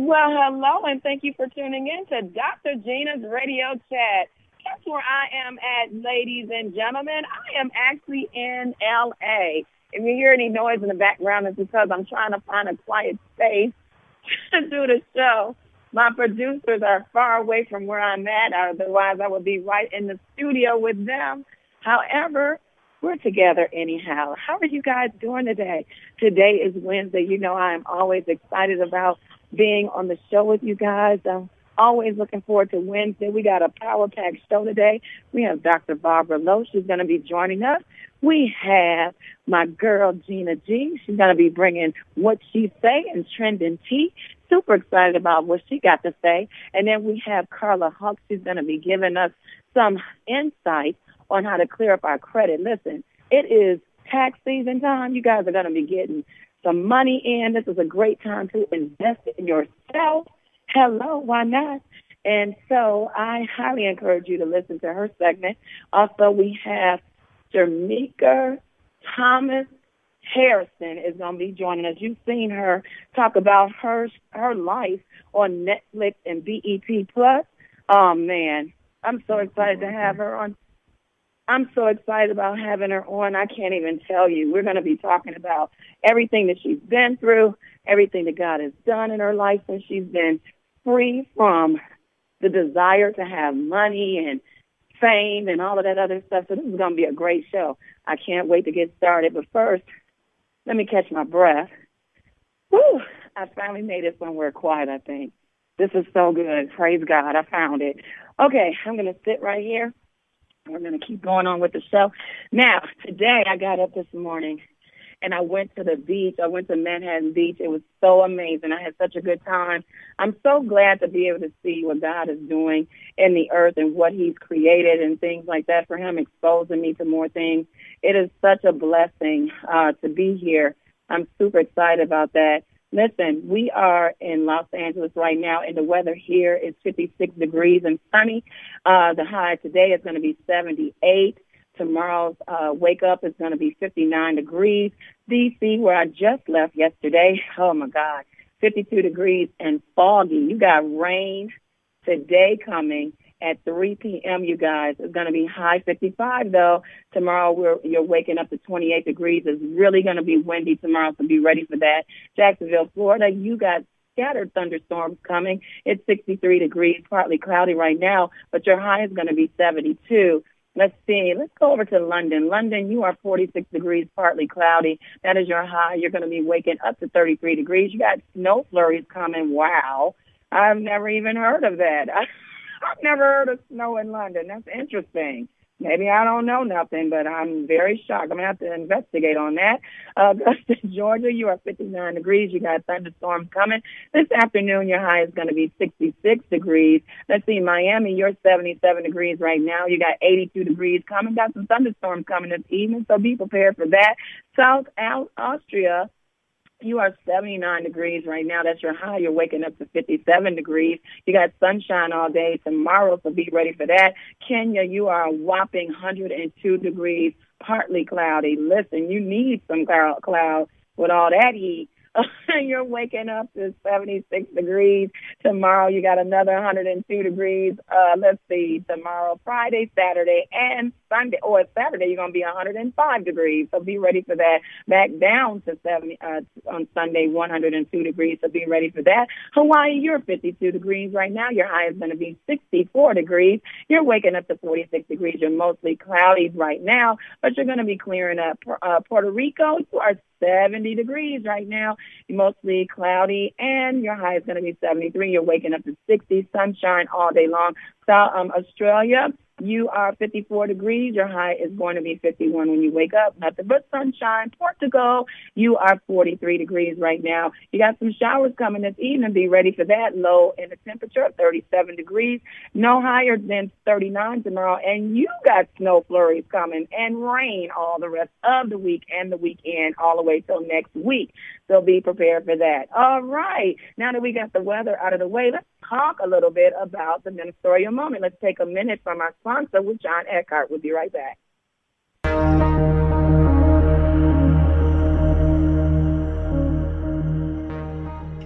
Well, hello, and thank you for tuning in to Dr. Gina's Radio Chat. Guess where I am at, ladies and gentlemen? I am actually in L.A. If you hear any noise in the background, it's because I'm trying to find a quiet space to do the show. My producers are far away from where I'm at, otherwise I would be right in the studio with them. However, we're together anyhow. How are you guys doing today? Today is Wednesday. You know I am always excited about being on the show with you guys. I'm always looking forward to Wednesday. We got a power-packed show today. We have Dr. Barbara Lowe. She's going to be joining us. We have my girl, Gina G. She's going to be bringing What She Say and Trending Tea. Super excited about what she got to say. And then we have Carla Huck. She's going to be giving us some insight on how to clear up our credit. Listen, it is tax season time. You guys are going to be getting some money in. This is a great time to invest in yourself. Hello, why not? And so I highly encourage you to listen to her segment. Also, we have Jamaica Thomas Harrison is going to be joining us. You've seen her talk about her life on Netflix and BET Plus. Oh, man, I'm so excited to have her on. I'm so excited about having her on. I can't even tell you. We're going to be talking about everything that she's been through, everything that God has done in her life since she's been free from the desire to have money and fame and all of that other stuff. So this is going to be a great show. I can't wait to get started. But first, let me catch my breath. Whew, I finally made it somewhere quiet, I think. This is so good. Praise God. I found it. Okay, I'm going to sit right here. We're going to keep going on with the show. Now, today I got up this morning and I went to the beach. I went to Manhattan Beach. It was so amazing. I had such a good time. I'm so glad to be able to see what God is doing in the earth and what he's created and things like that, for him exposing me to more things. It is such a blessing to be here. I'm super excited about that. Listen, we are in Los Angeles right now, and the weather here is 56 degrees and sunny. The high today is going to be 78. Tomorrow's wake up is going to be 59 degrees. D.C., where I just left yesterday, oh, my God, 52 degrees and foggy. You got rain today coming at 3 p.m., you guys. It's going to be high 55, though. Tomorrow, you're waking up to 28 degrees. It's really going to be windy tomorrow, so be ready for that. Jacksonville, Florida, you got scattered thunderstorms coming. It's 63 degrees, partly cloudy right now, but your high is going to be 72. Let's see. Let's go over to London. London, you are 46 degrees, partly cloudy. That is your high. You're going to be waking up to 33 degrees. You got snow flurries coming. Wow. I've never even heard of that. I've never heard of snow in London. That's interesting. Maybe I don't know nothing, but I'm very shocked. I'm going to have to investigate on that. Augusta, Georgia, you are 59 degrees. You got thunderstorms coming. This afternoon, your high is going to be 66 degrees. Let's see, Miami, you're 77 degrees right now. You got 82 degrees coming. Got some thunderstorms coming this evening, so be prepared for that. South Austria, you are 79 degrees right now. That's your high. You're waking up to 57 degrees. You got sunshine all day tomorrow, so be ready for that. Kenya, you are a whopping 102 degrees, partly cloudy. Listen, you need some cloud with all that heat. You're waking up to 76 degrees. Tomorrow you got another 102 degrees. Let's see, tomorrow, Friday, Saturday, and Sunday. Or Saturday, you're going to be 105 degrees. So be ready for that. Back down to 70 on Sunday, 102 degrees. So be ready for that. Hawaii, you're 52 degrees right now. Your high is going to be 64 degrees. You're waking up to 46 degrees. You're mostly cloudy right now, but you're going to be clearing up. Puerto Rico, you are 70 degrees right now, mostly cloudy, and your high is going to be 73. You're waking up to 60, sunshine all day long. So, Australia, you are 54 degrees. Your high is going to be 51 when you wake up. Nothing but sunshine. Portugal, you are 43 degrees right now. You got some showers coming this evening. Be ready for that. Low in the temperature, 37 degrees. No higher than 39 tomorrow. And you got snow flurries coming and rain all the rest of the week and the weekend all the way till next week. So be prepared for that. All right. Now that we got the weather out of the way, let's talk a little bit about the ministerial moment. Let's take a minute from our sponsor with John Eckhart. We'll be right back.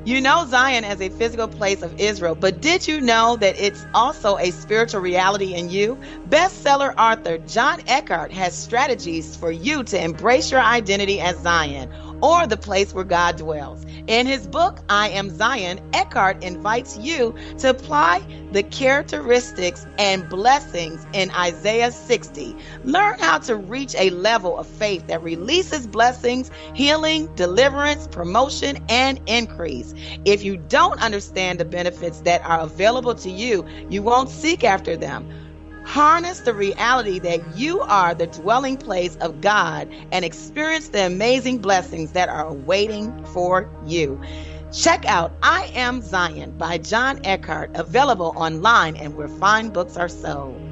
You know Zion as a physical place of Israel, but did you know that it's also a spiritual reality in you? Bestseller author John Eckhart has strategies for you to embrace your identity as Zion, or the place where God dwells. In his book, I Am Zion, Eckhart invites you to apply the characteristics and blessings in Isaiah 60. Learn how to reach a level of faith that releases blessings, healing, deliverance, promotion, and increase. If you don't understand the benefits that are available to you, you won't seek after them. Harness the reality that you are the dwelling place of God and experience the amazing blessings that are awaiting for you. Check out I Am Zion by John Eckhart, available online and where fine books are sold.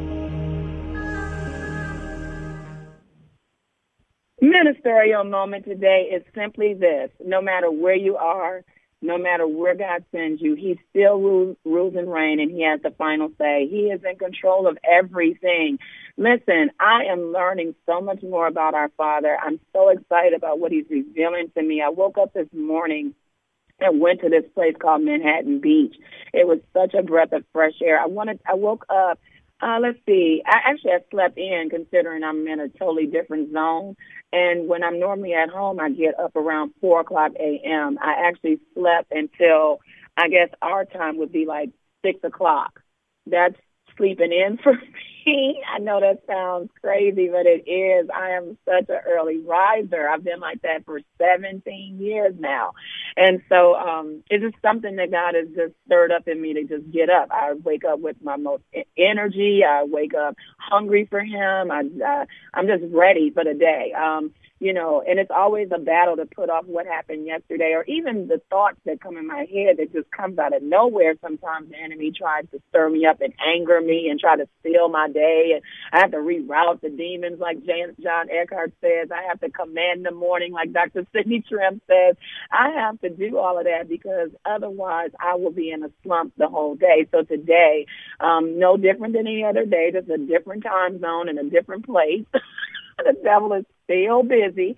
Ministerial moment today is simply this. No matter where you are, no matter where God sends you, he still rules and reigns, and he has the final say. He is in control of everything. Listen, I am learning so much more about our Father. I'm so excited about what he's revealing to me. I woke up this morning and went to this place called Manhattan Beach. It was such a breath of fresh air. I woke up. Let's see. I slept in, considering I'm in a totally different zone. And when I'm normally at home, I get up around 4 o'clock a.m. I actually slept until, I guess our time would be like 6 o'clock. That's sleeping in for me. I know that sounds crazy, but it is. I am such an early riser. I've been like that for 17 years now. And so it's just something that God has just stirred up in me to just get up. I wake up with my most energy. I wake up hungry for him. I'm just ready for the day. And it's always a battle to put off what happened yesterday, or even the thoughts that come in my head that just comes out of nowhere. Sometimes the enemy tries to stir me up and anger me and try to steal my day. And I have to reroute the demons, like John Eckhart says. I have to command the morning, like Dr. Sidney Trim says. I have to do all of that because otherwise I will be in a slump the whole day. So today, no different than any other day, just a different time zone and a different place. The devil is still busy.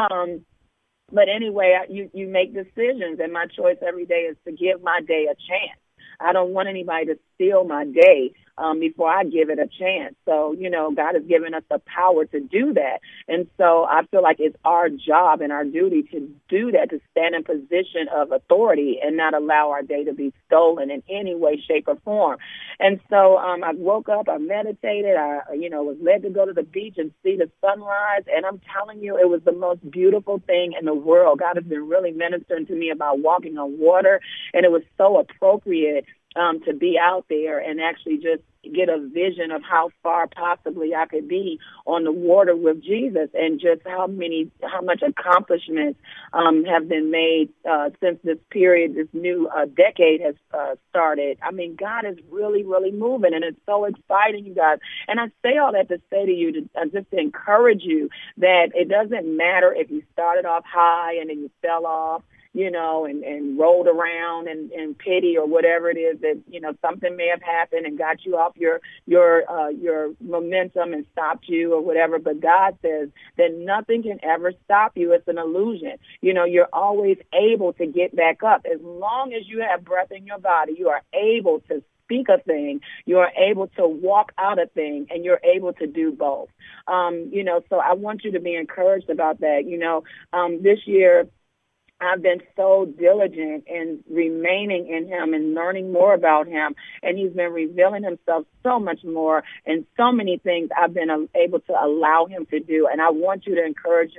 But anyway, you make decisions, and my choice every day is to give my day a chance. I don't want anybody to steal my day before I give it a chance. So, God has given us the power to do that. And so I feel like it's our job and our duty to do that, to stand in position of authority and not allow our day to be stolen in any way, shape, or form. And so I woke up, I meditated, I was led to go to the beach and see the sunrise. And I'm telling you, it was the most beautiful thing in the world. God has been really ministering to me about walking on water, and it was so appropriate to be out there and actually just get a vision of how far possibly I could be on the water with Jesus, and just how much accomplishments have been made since this period, this new decade has started. I mean, God is really, really moving, and it's so exciting, you guys. And I say all that to say to you, just to encourage you that it doesn't matter if you started off high and then you fell off, and rolled around in pity or whatever it is that, something may have happened and got you off your momentum and stopped you or whatever. But God says that nothing can ever stop you. It's an illusion. You're always able to get back up. As long as you have breath in your body, you are able to speak a thing, you are able to walk out a thing, and you're able to do both. So I want you to be encouraged about that. This year, I've been so diligent in remaining in him and learning more about him, and he's been revealing himself so much more, and so many things I've been able to allow him to do. And I want to encourage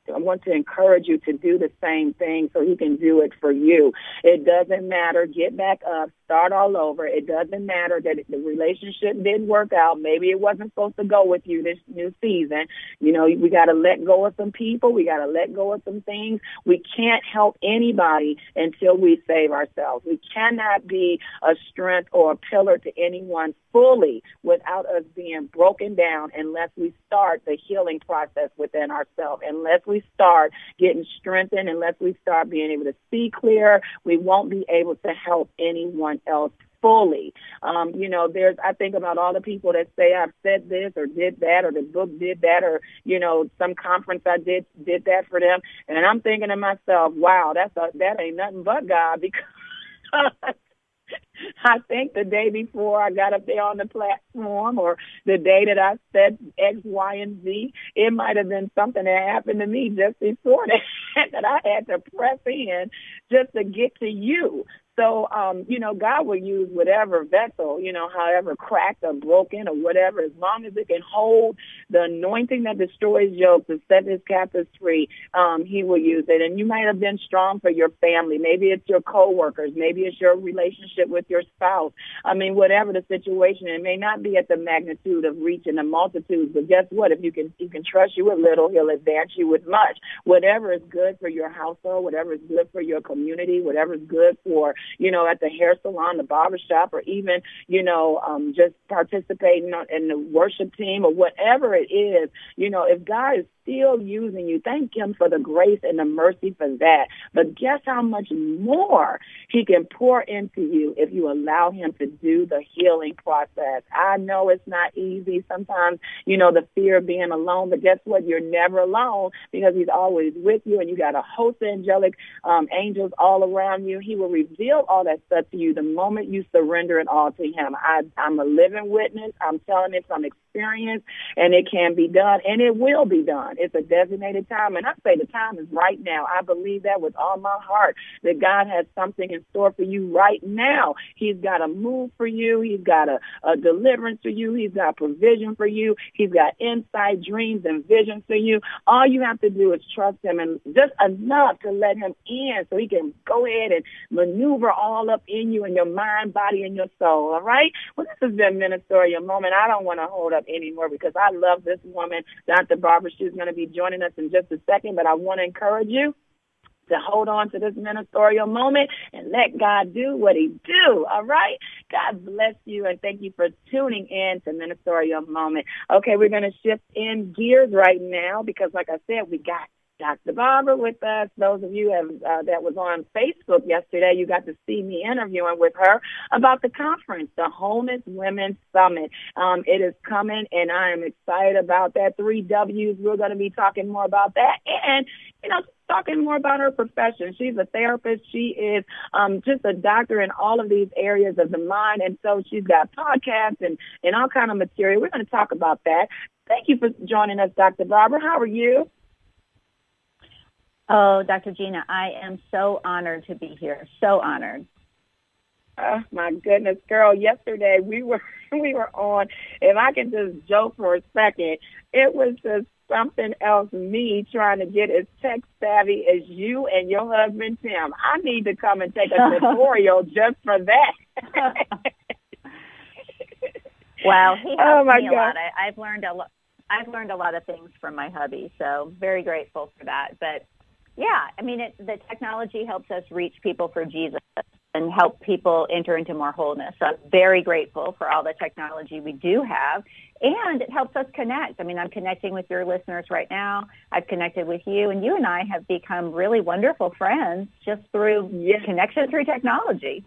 you to do the same thing so he can do it for you. It doesn't matter. Get back up. Start all over. It doesn't matter that the relationship didn't work out. Maybe it wasn't supposed to go with you this new season. We got to let go of some people. We got to let go of some things. We can't help anybody until we save ourselves. We cannot be a strength or a pillar to anyone fully without us being broken down, unless we start the healing process within ourselves, unless we start getting strengthened, unless we start being able to see clear. We won't be able to help anyone else fully. I think about all the people that say I've said this or did that, or the book did that, or, some conference I did that for them. And I'm thinking to myself, wow, that ain't nothing but God, because I think the day before I got up there on the platform, or the day that I said X, Y, and Z, it might have been something that happened to me just before that, that I had to press in just to get to you. So, God will use whatever vessel, however cracked or broken or whatever, as long as it can hold the anointing that destroys yokes and set his captives free, he will use it. And you might have been strong for your family. Maybe it's your coworkers. Maybe it's your relationship with your spouse. I mean, whatever the situation, it may not be at the magnitude of reaching the multitudes, but guess what? If you can trust you with little, he'll advance you with much. Whatever is good for your household, whatever is good for your community, whatever is good for, at the hair salon, the barbershop, or even, just participating in the worship team or whatever it is, if God is still using you, thank him for the grace and the mercy for that. But guess how much more he can pour into you if you allow him to do the healing process. I know it's not easy. Sometimes, the fear of being alone, but guess what? You're never alone, because he's always with you, and you got a host of angelic angels all around you. He will reveal all that stuff to you the moment you surrender it all to him. I'm a living witness. I'm telling it from experience, and it can be done, and it will be done. It's a designated time, and I say the time is right now. I believe that with all my heart, that God has something in store for you right now. He's got a move for you. He's got a deliverance for you. He's got provision for you. He's got insight, dreams, and visions for you. All you have to do is trust him, and just enough to let him in so he can go ahead and maneuver all up in you, in your mind, body, and your soul. All right? Well, this has been Ministerial Moment. I don't want to hold up anymore, because I love this woman, Dr. Barbara. She's going to be joining us in just a second, but I want to encourage you to hold on to this ministerial moment and let God do what he do. All right? God bless you, and thank you for tuning in to Ministerial Moment. Okay, we're going to shift in gears right now, because like I said, we got Dr. Barbara with us. Those of you that was on Facebook yesterday, you got to see me interviewing with her about the conference, the Wholeness Women's Summit. It is coming, and I am excited about that. 3 W's. We're going to be talking more about that, and talking more about her profession. She's a therapist. She is just a doctor in all of these areas of the mind, and so she's got podcasts and all kind of material. We're going to talk about that. Thank you for joining us, Dr. Barbara. How are you? Oh, Dr. Gina, I am so honored to be here. So honored. Oh, my goodness, girl. Yesterday we were on, if I can just joke for a second, it was just something else, me trying to get as tech savvy as you and your husband, Tim. I need to come and take a tutorial just for that. Wow, he helped me a lot. I've learned a lot of things from my hubby, so very grateful for that. But yeah, I mean, the technology helps us reach people for Jesus and help people enter into more wholeness. So I'm very grateful for all the technology we do have, and it helps us connect. I mean, I'm connecting with your listeners right now. I've connected with you, and you and I have become really wonderful friends just through connection through technology.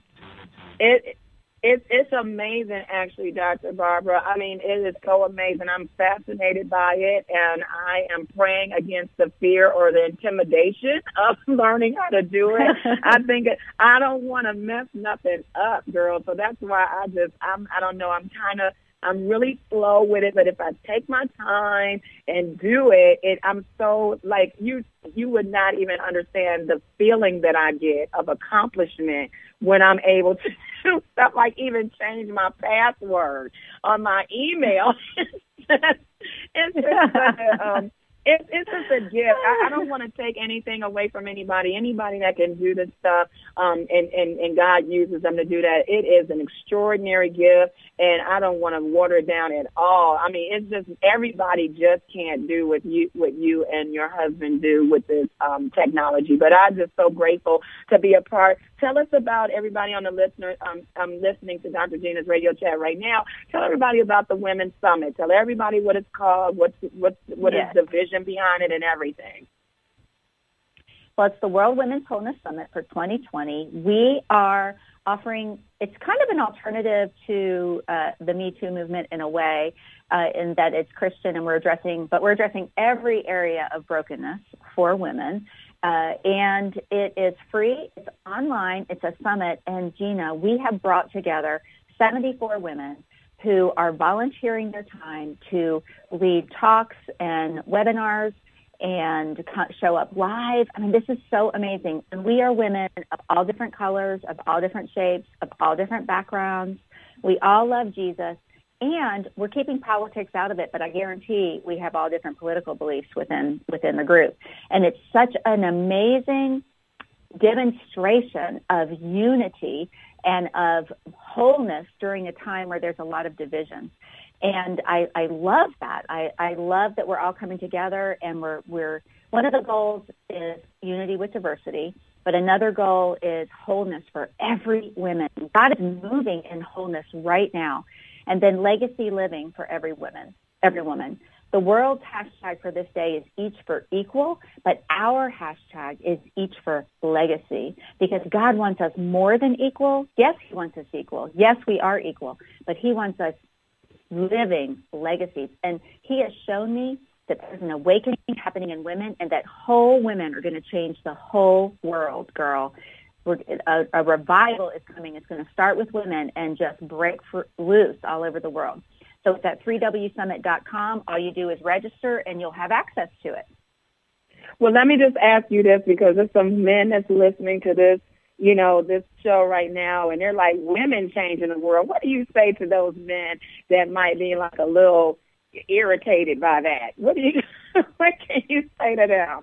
It's amazing, actually, Dr. Barbara. I mean, it is so amazing. I'm fascinated by it, and I am praying against the fear or the intimidation of learning how to do it. I don't want to mess nothing up, girl. So that's why I don't know. I'm really slow with it, but if I take my time and do it, I'm so, like, you would not even understand the feeling that I get of accomplishment when I'm able to do stuff like even change my password on my email. It's just it's just a gift. I don't want to take anything away from anybody. Anybody that can do this stuff, and God uses them to do that, it is an extraordinary gift, and I don't want to water it down at all. I mean, it's just everybody just can't do what you and your husband do with this technology. But I'm just so grateful to be a part. Tell us about everybody on the listener. I'm listening to Dr. Gina's radio chat right now. Tell everybody about the Women's Summit. Tell everybody what it's called, what is the vision behind it, and everything. Well, it's the World Women's Wholeness Summit for 2020. We are offering, it's kind of an alternative to the Me Too movement in a way, in that it's Christian and we're addressing every area of brokenness for women. And it is free, it's online, it's a summit. And Gina, we have brought together 74 women who are volunteering their time to lead talks and webinars and show up live. I mean, this is so amazing. And we are women of all different colors, of all different shapes, of all different backgrounds. We all love Jesus. And we're keeping politics out of it, but I guarantee we have all different political beliefs within the group. And it's such an amazing demonstration of unity and of wholeness during a time where there's a lot of division. And I love that. I love that we're all coming together, and we're one of the goals is unity with diversity, but another goal is wholeness for every woman. God is moving in wholeness right now. And then legacy living for every woman. The world's hashtag for this day is each for equal, but our hashtag is each for legacy, because God wants us more than equal. Yes, he wants us equal. Yes, we are equal, but he wants us living legacies. And he has shown me that there's an awakening happening in women, and that whole women are going to change the whole world, girl. A revival is coming. It's going to start with women and just break loose all over the world. So it's at 3wsummit.com. All you do is register, and you'll have access to it. Well, let me just ask you this, because there's some men that's listening to this, this show right now, and they're like, women changing the world. What do you say to those men that might be like a little irritated by that? What can you say to them?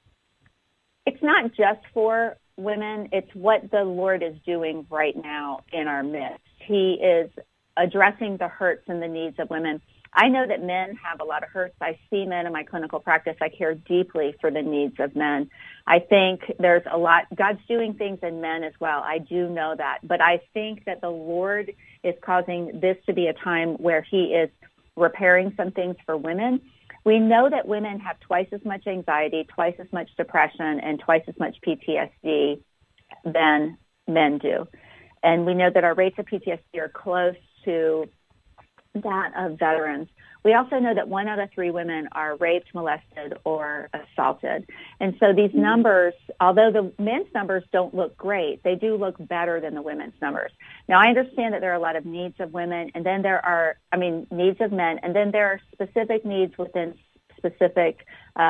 It's not just for women, it's what the Lord is doing right now in our midst. He is addressing the hurts and the needs of women. I know that men have a lot of hurts. I see men in my clinical practice. I care deeply for the needs of men. I think there's a lot, God's doing things in men as well. I do know that. But I think that the Lord is causing this to be a time where he is repairing some things for women. We know that women have twice as much anxiety, twice as much depression, and twice as much PTSD than men do. And we know that our rates of PTSD are close to that of veterans. We also know that 1 out of 3 women are raped, molested, or assaulted. And so these numbers, although the men's numbers don't look great, they do look better than the women's numbers. Now, I understand that there are a lot of needs of women, and then there are, needs of men, and then there are specific needs within specific,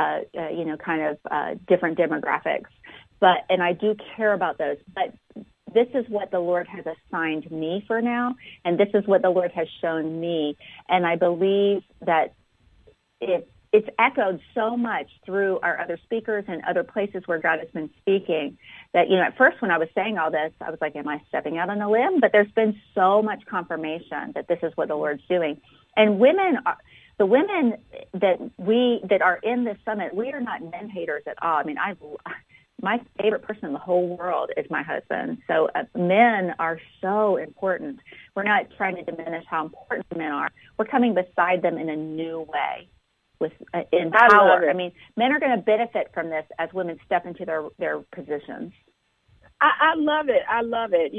different demographics. And I do care about those. But this is what the Lord has assigned me for now, and this is what the Lord has shown me. And I believe that it's echoed so much through our other speakers and other places where God has been speaking that, at first when I was saying all this, I was like, am I stepping out on a limb? But there's been so much confirmation that this is what the Lord's doing. And the women that are in this summit, we are not men haters at all. My favorite person in the whole world is my husband. So men are so important. We're not trying to diminish how important men are. We're coming beside them in a new way in power. Men are going to benefit from this as women step into their positions. I love it. I love it.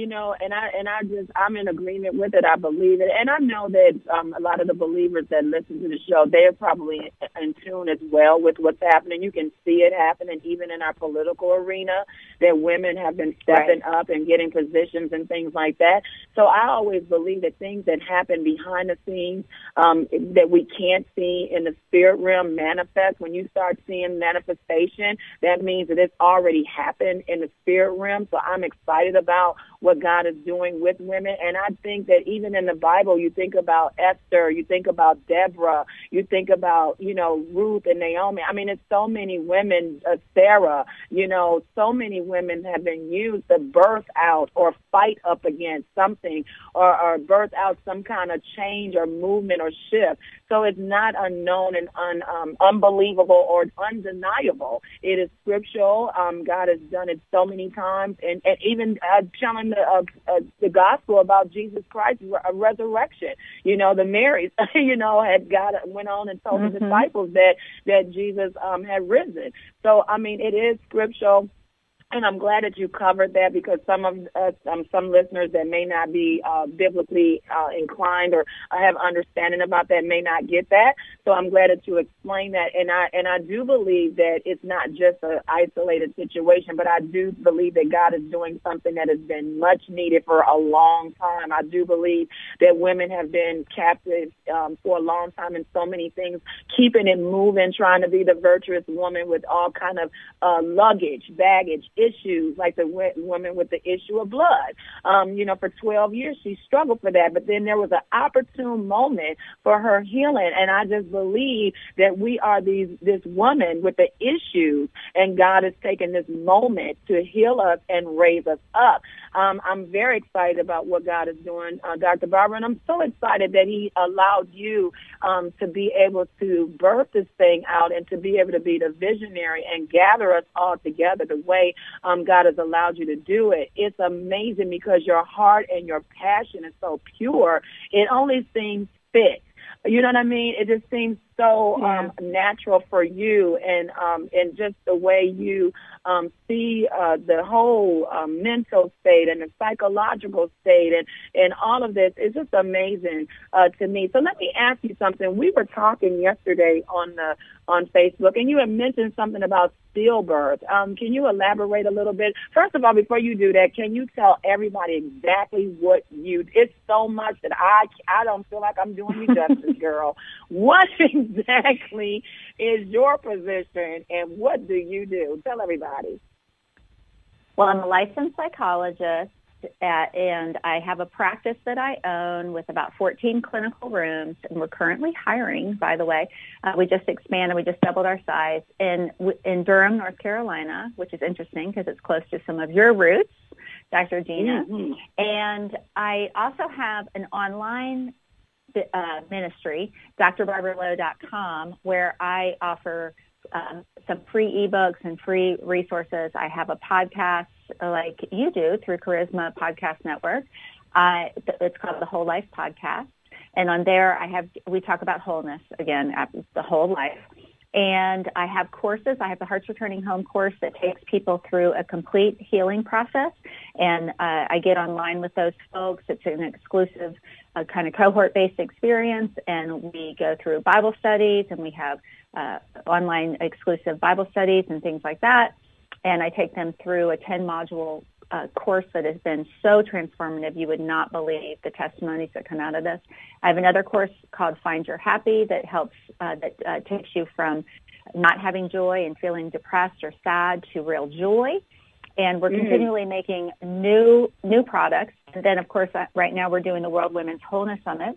I'm in agreement with it. I believe it. And I know that a lot of the believers that listen to the show, they're probably in tune as well with what's happening. You can see it happening even in our political arena, that women have been stepping up and getting positions and things like that. So I always believe that things that happen behind the scenes that we can't see in the spirit realm manifest. When you start seeing manifestation, that means that it's already happened in the spirit realm. So I'm excited about what God is doing with women. And I think that even in the Bible, you think about Esther, you think about Deborah, you think about, Ruth and Naomi. It's so many women, Sarah, so many women have been used to birth out or fight up against something or birth out some kind of change or movement or shift. So it's not unknown and unbelievable or undeniable. It is scriptural. God has done it so many times. And even telling the gospel about Jesus Christ's resurrection. The Marys, went on and told the disciples that Jesus had risen. So, it is scriptural. And I'm glad that you covered that, because some listeners that may not be biblically inclined or have understanding about that may not get that. So I'm glad that you explained that. And I do believe that it's not just an isolated situation, but I do believe that God is doing something that has been much needed for a long time. I do believe that women have been captive for a long time in so many things, keeping it moving, trying to be the virtuous woman with all kind of luggage, baggage, issues, like the woman with the issue of blood. For 12 years she struggled for that, but then there was an opportune moment for her healing. And I just believe that we are this woman with the issues, and God has taken this moment to heal us and raise us up. I'm very excited about what God is doing, Dr. Barbara, and I'm so excited that He allowed you to be able to birth this thing out and to be able to be the visionary and gather us all together the way God has allowed you to do it. It's amazing because your heart and your passion is so pure. It only seems fit. You know what I mean? It just seems so natural for you, and just the way you see the whole mental state and the psychological state and all of this is just amazing to me. So let me ask you something. We were talking yesterday on Facebook, and you had mentioned something about stillbirth. Can you elaborate a little bit? First of all, before you do that, can you tell everybody exactly what it's so much that I don't feel like I'm doing you justice, girl. What exactly is your position, and what do you do? Tell everybody. Well, I'm a licensed psychologist, and I have a practice that I own with about 14 clinical rooms, and we're currently hiring, by the way. We just expanded. We just doubled our size in Durham, North Carolina, which is interesting because it's close to some of your roots, Dr. Gina. Mm-hmm. And I also have an online ministry, drbarbaralow.com, where I offer some free ebooks and free resources. I have a podcast like you do through Charisma Podcast Network. It's called the Whole Life Podcast. And on there, we talk about wholeness, again, the whole life. And I have courses. I have the Hearts Returning Home course that takes people through a complete healing process. And I get online with those folks. It's an exclusive kind of cohort-based experience. And we go through Bible studies, and we have online exclusive Bible studies and things like that. And I take them through a 10-module course that has been so transformative. You would not believe the testimonies that come out of this. I have another course called Find Your Happy that helps, that takes you from not having joy and feeling depressed or sad to real joy. And we're continually making new products. And then, of course, right now we're doing the World Women's Wholeness Summit.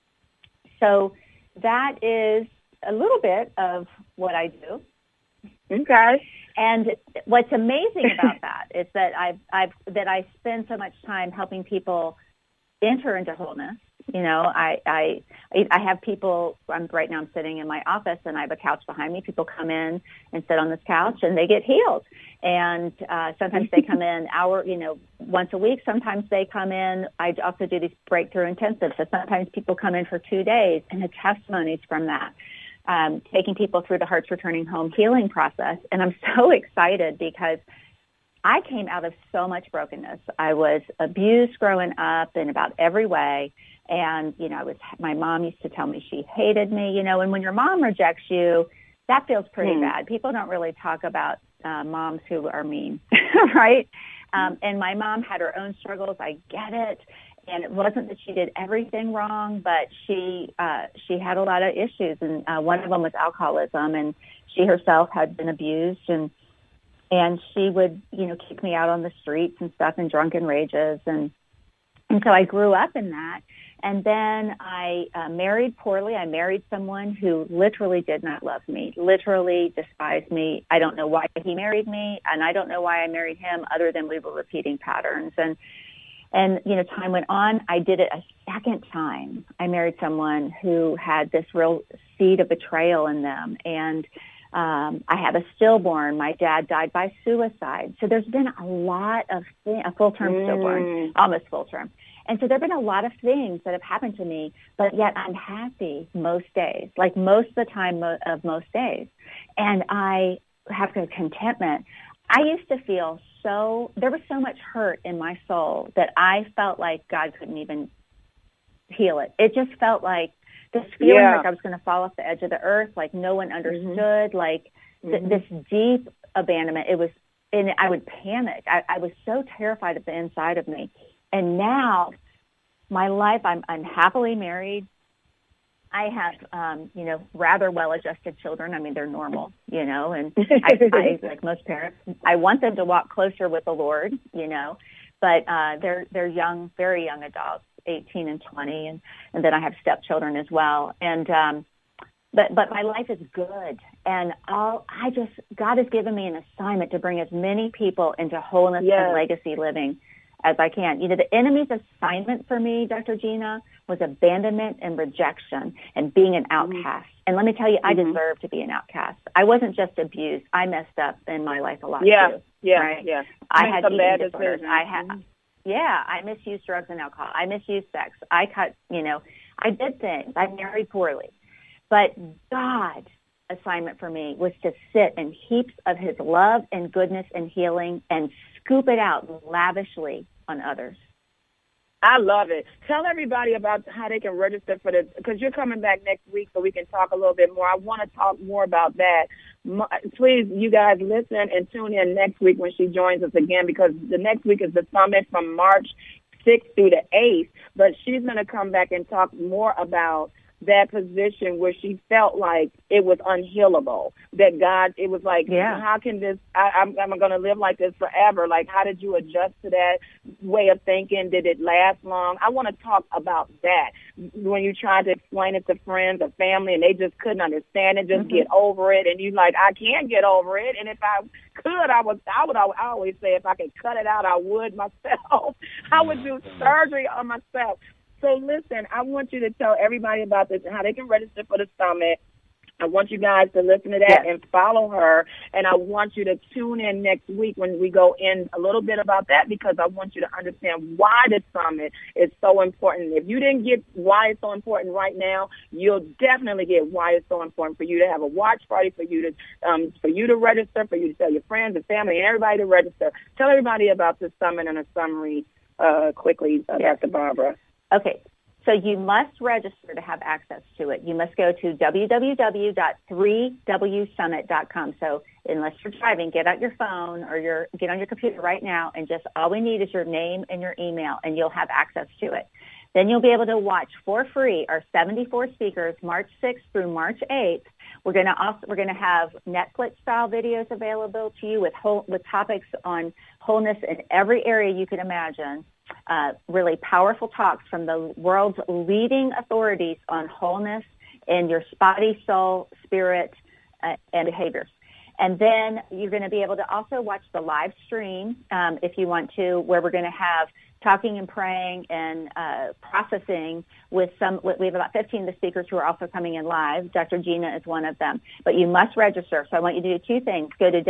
So that is a little bit of what I do. Okay. And what's amazing about that is that I spend so much time helping people enter into wholeness. You know, I have people. Right now I'm sitting in my office, and I have a couch behind me. People come in and sit on this couch, and they get healed. And sometimes they come in once a week. Sometimes they come in. I also do these breakthrough intensives. So sometimes people come in for 2 days, and the testimonies from that. Taking people through the Hearts Returning Home healing process. And I'm so excited because I came out of so much brokenness. I was abused growing up in about every way. And, my mom used to tell me she hated me, and when your mom rejects you, that feels pretty bad. People don't really talk about moms who are mean, right? And my mom had her own struggles. I get it. And it wasn't that she did everything wrong, but she had a lot of issues, and one of them was alcoholism, and she herself had been abused, and she would, kick me out on the streets and stuff in drunken rages, and so I grew up in that. And then I married poorly. I married someone who literally did not love me, literally despised me. I don't know why he married me, and I don't know why I married him other than we were repeating patterns. And time went on. I did it a second time. I married someone who had this real seed of betrayal in them. And I have a stillborn. My dad died by suicide. So there's been a lot of a full-term stillborn, almost full-term. And so there have been a lot of things that have happened to me, but yet I'm happy most days, like most of the time of most days. And I have contentment. I used to feel there was so much hurt in my soul that I felt like God couldn't even heal it. It just felt like this feeling like I was going to fall off the edge of the earth, like no one understood, like this deep abandonment. It was, and I would panic. I was so terrified at the inside of me. And now my life, I'm happily married. I have, rather well-adjusted children. I mean, they're normal, and I like most parents, I want them to walk closer with the Lord, but they're young, very young adults, 18 and 20, and then I have stepchildren as well. And but my life is good, and God has given me an assignment to bring as many people into wholeness and legacy living as I can. The enemy's assignment for me, Dr. Gina, was abandonment and rejection and being an outcast. And let me tell you, I deserve to be an outcast. I wasn't just abused. I messed up in my life a lot too. Right? I had eating disorders. I misused drugs and alcohol. I misused sex. I did things. I married poorly. But God's assignment for me was to sit in heaps of his love and goodness and healing and scoop it out lavishly on others. I love it. Tell everybody about how they can register for this, because you're coming back next week so we can talk a little bit more. I want to talk more about that. Please, you guys, listen and tune in next week when she joins us again, because the next week is the summit from March 6th through the 8th. But she's going to come back and talk more about that position where she felt like it was unhealable, that God, it was like, how can this, I'm going to live like this forever? Like, how did you adjust to that way of thinking? Did it last long? I want to talk about that. When you tried to explain it to friends or family and they just couldn't understand it, just get over it. And you like, I can't get over it. And if I could, I always say, if I could cut it out, I would myself. I would do surgery on myself. So listen, I want you to tell everybody about this and how they can register for the summit. I want you guys to listen to that and follow her. And I want you to tune in next week when we go in a little bit about that, because I want you to understand why the summit is so important. If you didn't get why it's so important right now, you'll definitely get why it's so important for you to have a watch party, for you to register, for you to tell your friends and family and everybody to register. Tell everybody about the summit and a summary quickly, Dr. Barbara. Okay, so you must register to have access to it. You must go to www.3wsummit.com. So unless you're driving, get out your phone or get on your computer right now, and just all we need is your name and your email, and you'll have access to it. Then you'll be able to watch for free our 74 speakers, March 6th through March 8th. We're going to have Netflix-style videos available to you with topics on wholeness in every area you can imagine. Really powerful talks from the world's leading authorities on wholeness in your body, soul, spirit, and behaviors. And then you're going to be able to also watch the live stream, if you want to, where we're going to have talking and praying and processing with we have about 15 of the speakers who are also coming in live. Dr. Gina is one of them. But you must register. So I want you to do two things. Go to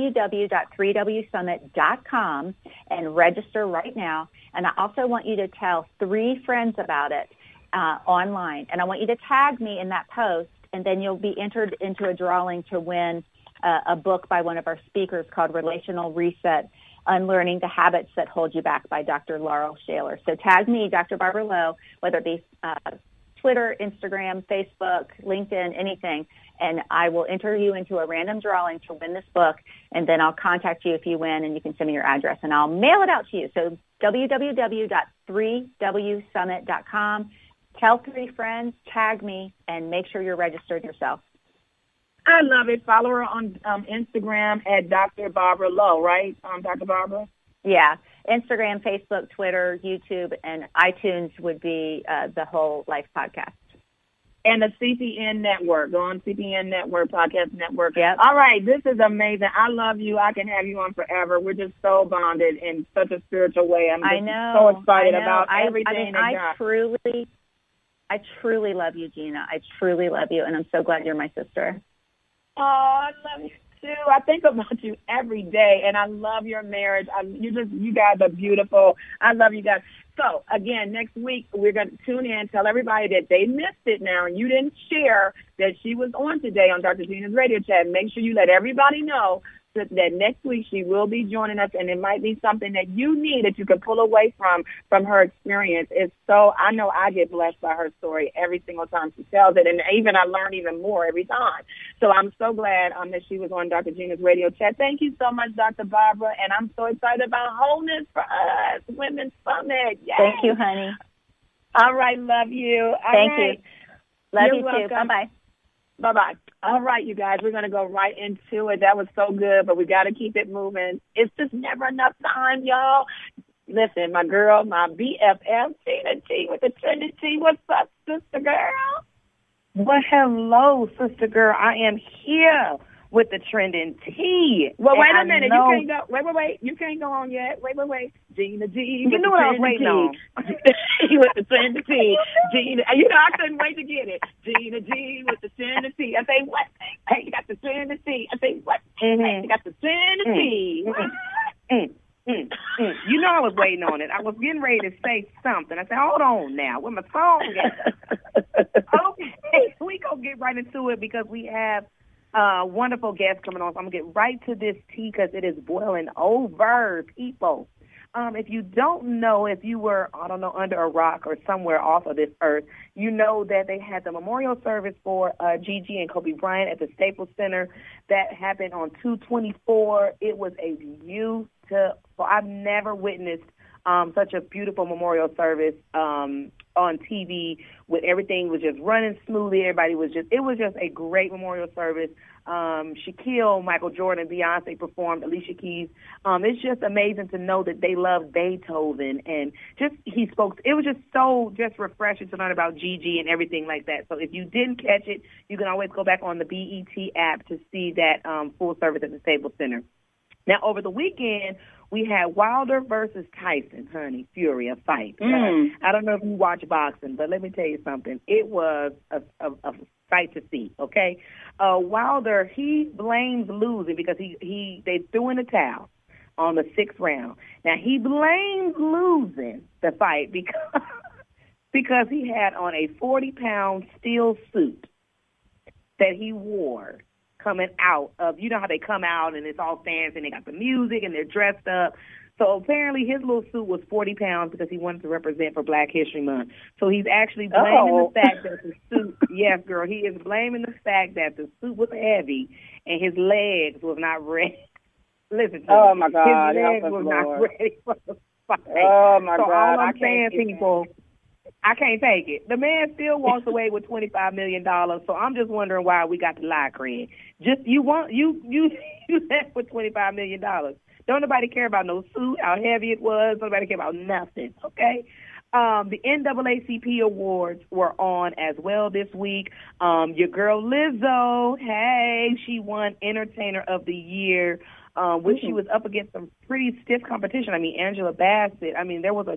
www.3wsummit.com and register right now. And I also want you to tell 3 friends about it online. And I want you to tag me in that post, and then you'll be entered into a drawing to win a book by one of our speakers called Relational Reset, Unlearning the Habits That Hold You Back by Dr. Laurel Shaler. So tag me, Dr. Barbara Lowe, whether it be Twitter, Instagram, Facebook, LinkedIn, anything, and I will enter you into a random drawing to win this book, and then I'll contact you if you win, and you can send me your address, and I'll mail it out to you. So www.3wsummit.com. Tell 3 friends, tag me, and make sure you're registered yourself. I love it. Follow her on Instagram at Dr. Barbara Lowe, right, Dr. Barbara? Yeah. Instagram, Facebook, Twitter, YouTube, and iTunes would be the Whole Life Podcast. And the CPN Network. Go on CPN Network, Podcast Network. Yep. All right. This is amazing. I love you. I can have you on forever. We're just so bonded in such a spiritual way. I'm just so excited about everything. I truly love you, Gina. I truly love you, and I'm so glad you're my sister. Oh, I love you too. I think about you every day, and I love your marriage. You guys are beautiful. I love you guys. So, again, next week we're going to tune in, tell everybody that they missed it now, and you didn't share that she was on today on Dr. Gina's Radio Chat. Make sure you let everybody know that next week she will be joining us, and it might be something that you need that you can pull away from her experience. It's so, I know I get blessed by her story every single time she tells it, and even I learn even more every time. So I'm so glad that she was on Dr. Gina's Radio Chat. Thank you so much, Dr. Barbara, and I'm so excited about Wholeness for Us Women's Summit. Yay. Thank you, honey. All right, love you. Thank you. Love You're you welcome. too. Bye-bye. Bye-bye. All right, you guys, we're going to go right into it. That was so good, but we got to keep it moving. It's just never enough time, y'all. Listen, my girl, my BFF, Tina T with the Trending Tea. What's up, sister girl? Well, hello, sister girl. I am here with the Trending Tea. Well, wait a minute. You can't go. Wait. You can't go on yet. Wait. Gina G. You knew what I was waiting on. With the Trending Tea. Gina. You know, I couldn't wait to get it. Gina G with the Trending Tea. I say, what? Hey, you got the Trending Tea. I say, what? Hey, you got the Trending Tea. You know I was waiting on it. I was getting ready to say something. I said, hold on now. Where my song at? Okay, we go get right into it because we have wonderful guests coming on. So I'm going to get right to this tea because it is boiling over, people. If you don't know, if you were, I don't know, under a rock or somewhere off of this earth, you know that they had the memorial service for Gigi and Kobe Bryant at the Staples Center. That happened on 2/24. It was a beautiful, I've never witnessed such a beautiful memorial service on TV with everything was just running smoothly. Everybody was just, it was just a great memorial service. Shaquille, Michael Jordan, Beyonce performed, Alicia Keys. It's just amazing to know that they love Beethoven and just, he spoke, it was just so just refreshing to learn about Gigi and everything like that. So if you didn't catch it, you can always go back on the BET app to see that full service at the Staples Center. Now, over the weekend, we had Wilder versus Tyson, honey, Fury, a fight. I don't know if you watch boxing, but let me tell you something. It was a fight to see, okay? Wilder, he blames losing because they threw in the towel on the 6th round. Now, he blames losing the fight because he had on a 40-pound steel suit that he wore coming out of, you know how they come out and it's all fancy and they got the music and they're dressed up. So apparently his little suit was 40 pounds because he wanted to represent for Black History Month. So he's actually blaming the fact that the suit, yes, girl, he is blaming the fact that the suit was heavy and his legs was not ready. Listen to me. My God. His legs was not ready for the fight. Oh, my so God. All I'm saying, people, I can't take it. The man still walks away with $25 million, so I'm just wondering why we got the lie cred. Just you left with $25 million. Don't nobody care about no suit, how heavy it was. Don't nobody care about nothing, okay? The NAACP awards were on as well this week. Your girl Lizzo, hey, she won Entertainer of the Year, which she was up against some pretty stiff competition. I mean, Angela Bassett. I mean, there was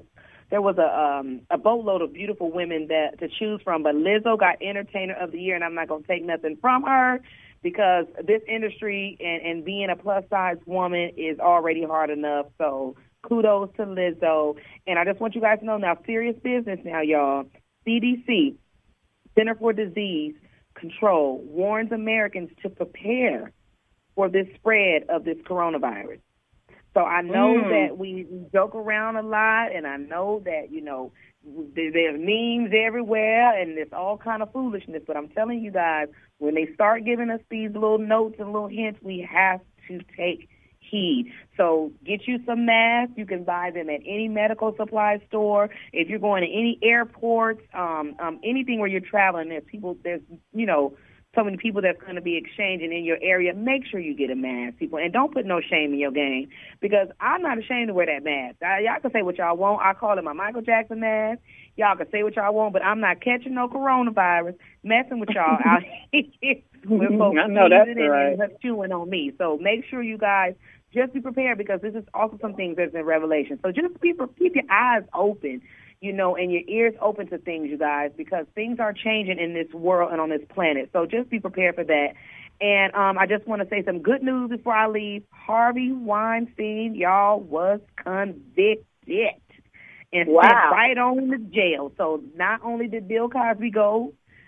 a boatload of beautiful women to choose from, but Lizzo got Entertainer of the Year, and I'm not going to take nothing from her because this industry and being a plus-size woman is already hard enough, so kudos to Lizzo. And I just want you guys to know now, serious business now, y'all. CDC, Center for Disease Control, warns Americans to prepare for this spread of this coronavirus. So I know that we joke around a lot, and I know that, you know, there's memes everywhere, and it's all kind of foolishness. But I'm telling you guys, when they start giving us these little notes and little hints, we have to take heed. So get you some masks. You can buy them at any medical supply store. If you're going to any airports, anything where you're traveling, there's so many people that's going to be exchanging in your area, make sure you get a mask, people. And don't put no shame in your game because I'm not ashamed to wear that mask. Y'all can say what y'all want. I call it my Michael Jackson mask. Y'all can say what y'all want, but I'm not catching no coronavirus, messing with y'all out here with folks and chewing on me. So make sure you guys just be prepared because this is also some things that's in Revelation. So just keep your eyes open, you know, and your ears open to things, you guys, because things are changing in this world and on this planet. So just be prepared for that. And I just want to say some good news before I leave. Harvey Weinstein, y'all, was convicted and sent right on to jail. So not only did Bill Cosby go,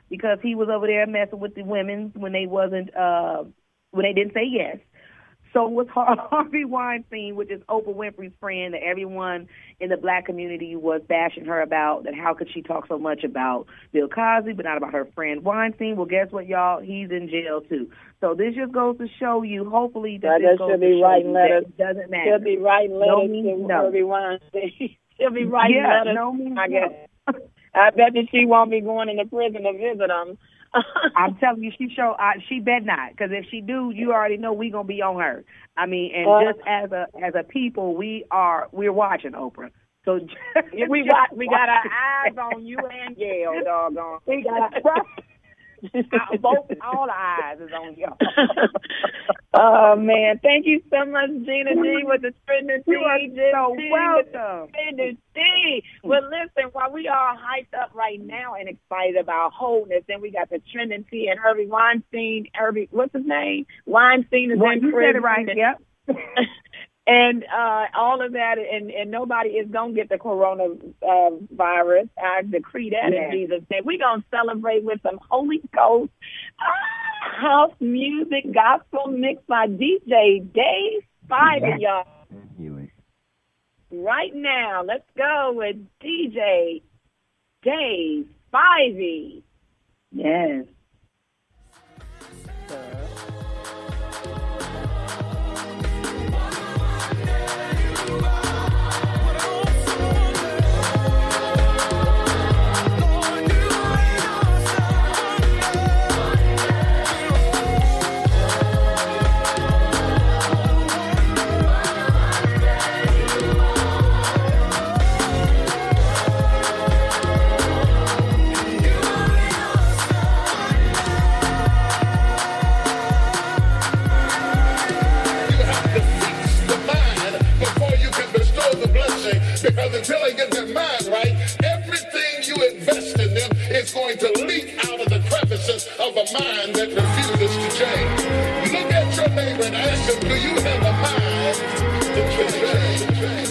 because he was over there messing with the women when they didn't say yes. So was Harvey Weinstein, which is Oprah Winfrey's friend that everyone in the black community was bashing her about, that how could she talk so much about Bill Cosby but not about her friend Weinstein? Well, guess what, y'all? He's in jail, too. So this just goes to show you, hopefully, that this goes to show you that it doesn't matter. She'll be writing letters to Harvey Weinstein. She'll be writing letters. No means I guess. I bet that she won't be going into prison to visit him. I'm telling you, she bet not, because if she do, you already know we gonna be on her. I mean, and just as a people, we're watching Oprah. So we got our eyes on you and Gail, doggone. We got all the eyes is on y'all. Oh man, thank you so much, Gina G, with the Trinity. You are so welcome. Trinity. Well, listen, while we are hyped up right now and excited about wholeness, then we got the Trinity and Harvey Weinstein. What's his name? Weinstein is in prison. You said it right. Yep. And all of that, and nobody is going to get the coronavirus. I decree that in Jesus' name. We're going to celebrate with some Holy Ghost house music, gospel mixed by DJ Dave Spivey, y'all. Right now, let's go with DJ Dave Spivey. Yes. Because until they get their mind right, everything you invest in them is going to leak out of the crevices of a mind that refuses to change. Look at your neighbor and ask him, do you have a mind to change?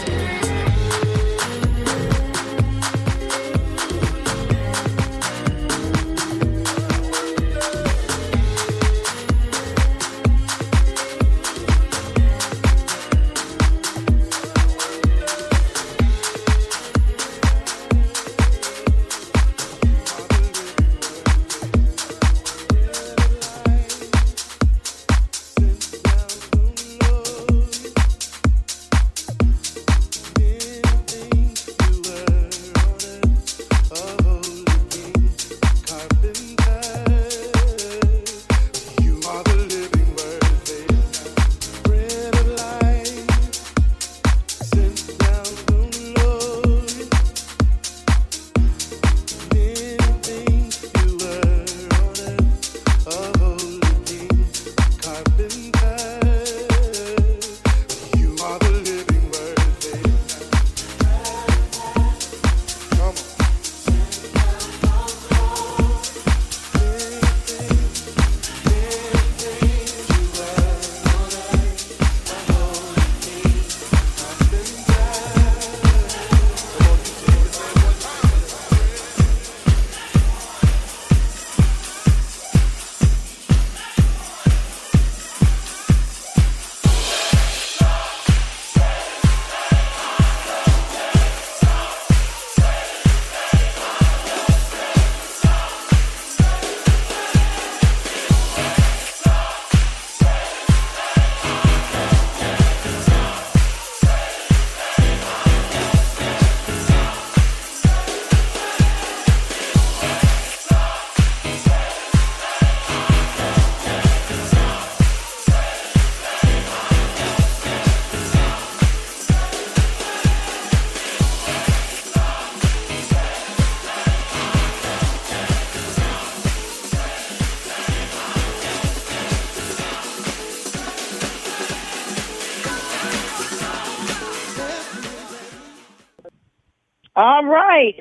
All right.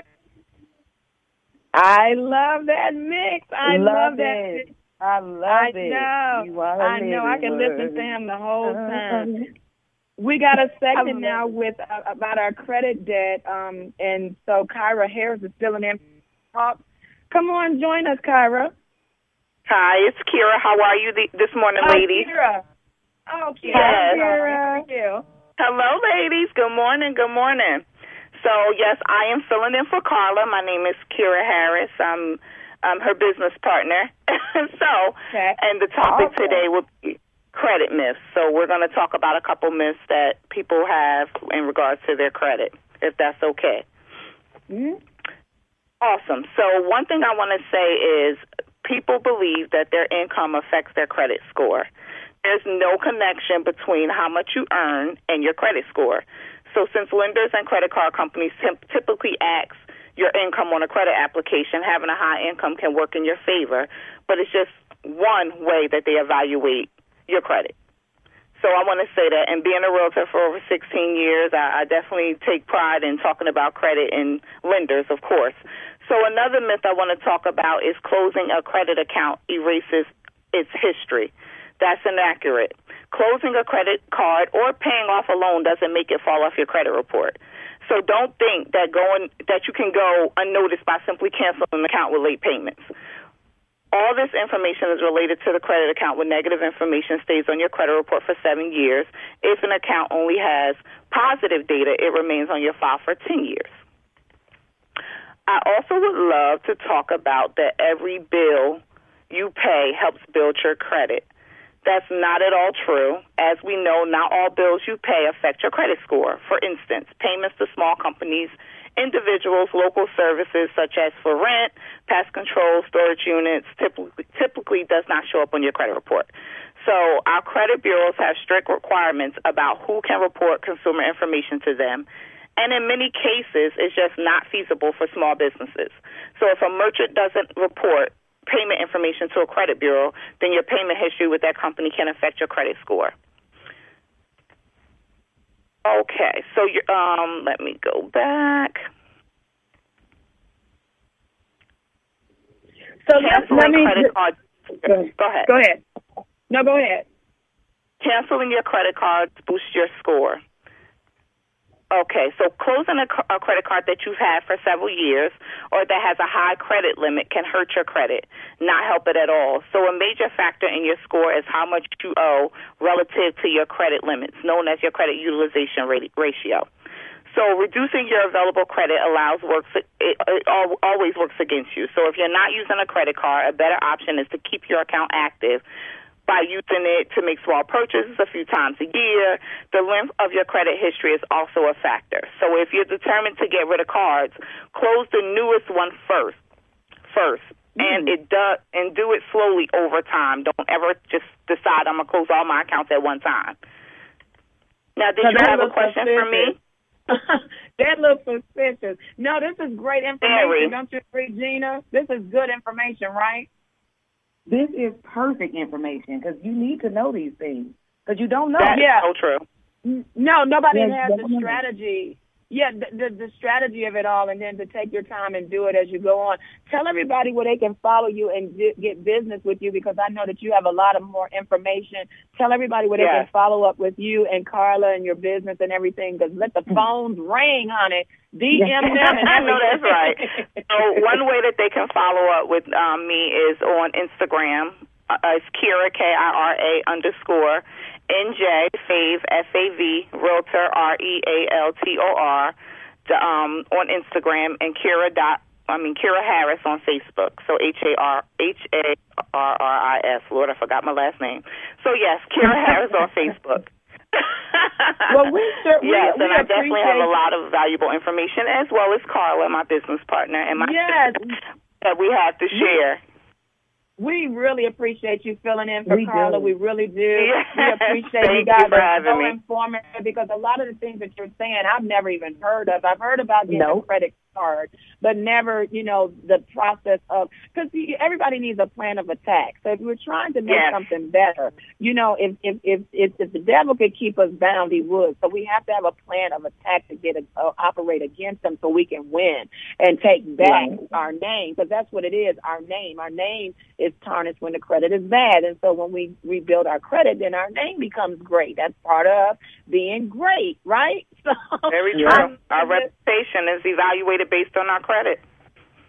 I love that mix. I love that mix. I love it. I know. I can listen to him the whole time. We got a segment now with about our credit debt, and so Kyra Harris is filling in talk. Come on, join us, Kyra. Hi, it's Kira. How are you this morning, ladies? Kira. Oh, Kira. Yes. Kira. Hello, ladies. Good morning. Good morning. So, yes, I am filling in for Carla. My name is Kira Harris. I'm her business partner. And the topic today will be credit myths. So we're going to talk about a couple myths that people have in regards to their credit, if that's okay. Mm-hmm. Awesome. So one thing I want to say is people believe that their income affects their credit score. There's no connection between how much you earn and your credit score. So since lenders and credit card companies typically ask your income on a credit application, having a high income can work in your favor, but it's just one way that they evaluate your credit. So I want to say that, and being a realtor for over 16 years, I definitely take pride in talking about credit and lenders, of course. So another myth I want to talk about is closing a credit account erases its history. That's inaccurate. Closing a credit card or paying off a loan doesn't make it fall off your credit report. So don't think that you can go unnoticed by simply canceling an account with late payments. All this information is related to the credit account, where negative information stays on your credit report for 7 years. If an account only has positive data, it remains on your file for 10 years. I also would love to talk about that every bill you pay helps build your credit. That's not at all true. As we know, not all bills you pay affect your credit score. For instance, payments to small companies, individuals, local services such as for rent, pest control, storage units, typically does not show up on your credit report. So our credit bureaus have strict requirements about who can report consumer information to them. And in many cases, it's just not feasible for small businesses. So if a merchant doesn't report payment information to a credit bureau, then your payment history with that company can affect your credit score. Okay, so let me go back. So let me credit card. Go ahead. Go ahead. No, go ahead. Canceling your credit cards boosts your score. Okay, so closing a credit card that you've had for several years or that has a high credit limit can hurt your credit, not help it at all. So a major factor in your score is how much you owe relative to your credit limits, known as your credit utilization ratio. So reducing your available credit always works against you. So if you're not using a credit card, a better option is to keep your account active by using it to make small purchases a few times a year. The length of your credit history is also a factor. So if you're determined to get rid of cards, close the newest one first. And do it slowly over time. Don't ever just decide I'm going to close all my accounts at one time. Now, did you have a question for me? That looks suspicious. No, this is great information. Don't you agree, Gina? This is good information, right? This is perfect information because you need to know these things because you don't know. That's so true. No, nobody has the strategy. Yeah, the strategy of it all, and then to take your time and do it as you go on. Tell everybody where they can follow you and get business with you, because I know that you have a lot of more information. Tell everybody where they can follow up with you and Carla and your business and everything, because let the phones ring, honey. DM them and I know that's right. So one way that they can follow up with me is on Instagram. It's Kira, Kira _NJ, Fave, FAV, Realtor, REALTOR, on Instagram, and Kira Harris on Facebook. So HARRIS. Lord, I forgot my last name. So yes, Kira Harris on Facebook. Well, we I definitely have a lot of valuable information, as well as Carla, my business partner, and my that we have to share. We really appreciate you filling in for Carla. We really do. Yes. We appreciate you guys. It's so informative, because a lot of the things that you're saying I've never even heard of. I've heard about getting a credit card, but never, the process of, because everybody needs a plan of attack. So if we're trying to make something better, if the devil could keep us bound, he would. So we have to have a plan of attack to operate against them so we can win and take back our name, because that's what it is, our name. Our name is tarnished when the credit is bad. And so when we rebuild our credit, then our name becomes great. That's part of being great, right? So very true. Our reputation is evaluated based on our credit.